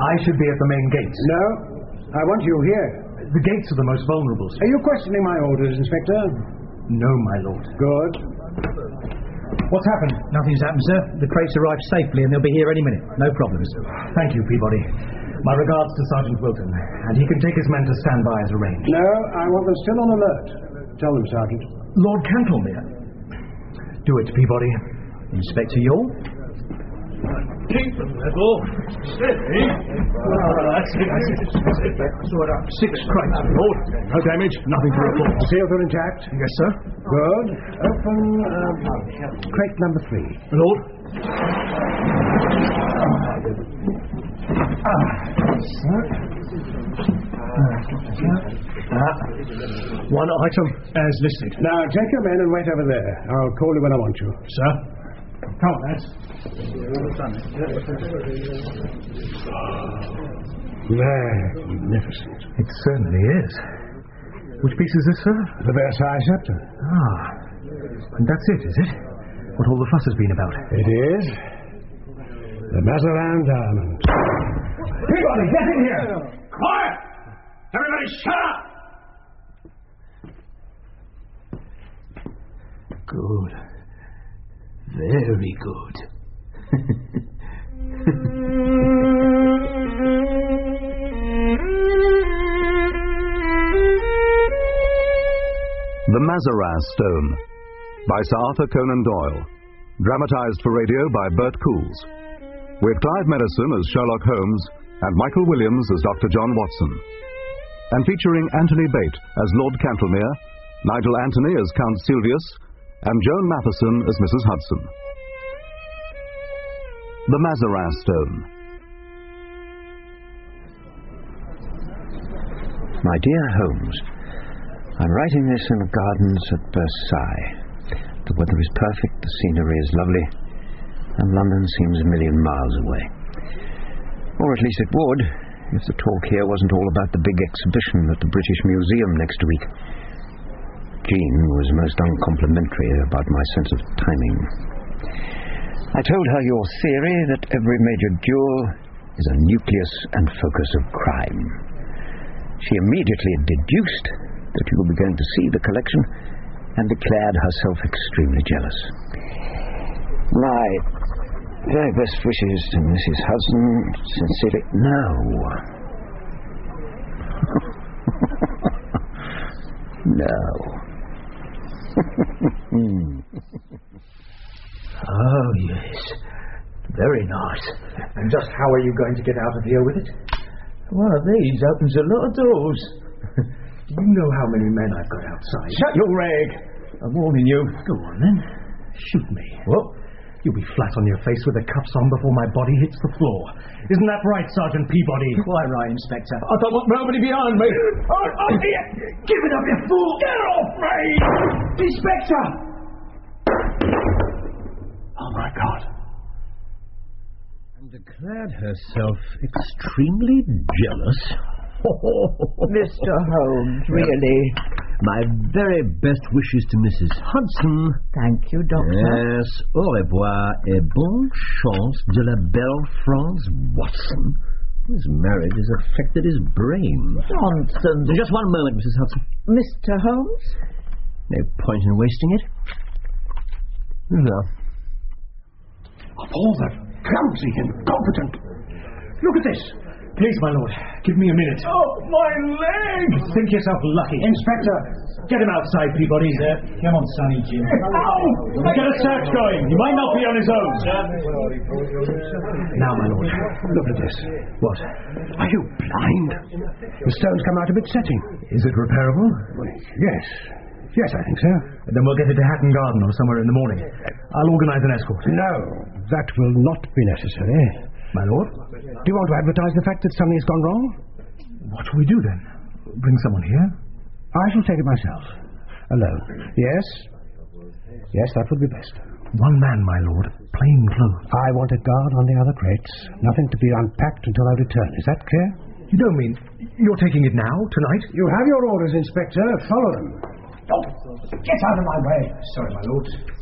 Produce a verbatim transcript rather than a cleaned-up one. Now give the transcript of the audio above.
I should be at the main gates. No, I want you here. The gates are the most vulnerable, sir. Are you questioning my orders, Inspector? No, my lord. Good. What's happened? Nothing's happened, sir. The crates arrived safely and they'll be here any minute. No problems. Thank you, Peabody. My regards to Sergeant Wilton, and he can take his men to stand by as arranged. No, I want them still on alert. Tell them, Sergeant. Lord Cantlemere. Do it, Peabody. Inspector York? Keep them level. Steady. Oh, that's it, that's it. That's it. Sort up. Six crates, Lord. No damage, nothing to report. Seals are intact? Yes, sir. Good. Open uh, crate number three. Lord. Ah, sir. Ah, one item as listed. Now, take your men and wait over there. I'll call you when I want you. Sir? Come on, lads. Magnificent. It certainly is. Which piece is this, sir? The Versailles scepter. Ah, and that's it, is it? What all the fuss has been about. It is. The Mazarin diamond. Peabody, get in here! Quiet! Everybody shut up! Good. Very good. The Mazarin Stone by Sir Arthur Conan Doyle. Dramatized for radio by Bert Coules. With Clive Medicine as Sherlock Holmes and Michael Williams as Doctor John Watson. And featuring Anthony Bate as Lord Cantlemere, Nigel Anthony as Count Silvius, and Joan Matheson as Missus Hudson. The Mazarin Stone. My dear Holmes, I'm writing this in the gardens at Versailles. The weather is perfect, the scenery is lovely, and London seems a million miles away. Or at least it would, if the talk here wasn't all about the big exhibition at the British Museum next week. Jean was most uncomplimentary about my sense of timing. I told her your theory that every major duel is a nucleus and focus of crime. She immediately deduced that you were going to see the collection and declared herself extremely jealous. My very best wishes to Missus Hudson. Sincerely, no. No. Oh, yes. Very nice. And just how are you going to get out of here with it? One of these opens a lot of doors. You know how many men I've got outside. Shut your rag. I'm warning you. Go on, then. Shoot me. What? You'll be flat on your face with the cuffs on before my body hits the floor. Isn't that right, Sergeant Peabody? Quite right, Inspector. I don't want nobody behind me. Oh, oh, here. Give it up, you fool! Get off me! Inspector! Oh, my God. And declared herself extremely jealous. Mister Holmes, really. My very best wishes to Missus Hudson. Thank you, Doctor. Yes, au revoir et bonne chance de la belle France Watson. His marriage has affected his brain. Nonsense. Just one moment, Missus Hudson. Mister Holmes? No point in wasting it. No. Of all the clumsy, incompetent... Look at this. Please, my lord, give me a minute. Oh, my leg! Think yourself lucky. Inspector! Get him outside, Peabody. Sir, come on, Sonny Jim. Ow! Get a search going. He might not be on his own. Now, my lord, Look at this. what? Are you blind? The stone's come out of its setting. Is it repairable? Well, yes. Yes, I think so. Then we'll get it to Hatton Garden or somewhere in the morning. I'll organise an escort. No, that will not be necessary. My lord? Do you want to advertise the fact that something's gone wrong? What shall we do then? Bring someone here? I shall take it myself. Alone. Yes? Yes, that would be best. One man, my lord. Plain clothes. I want a guard on the other crates. Nothing to be unpacked until I return. Is that clear? You don't mean you're taking it now, tonight? You have your orders, Inspector. Follow them. Oh, get out of my way. Sorry, my lord.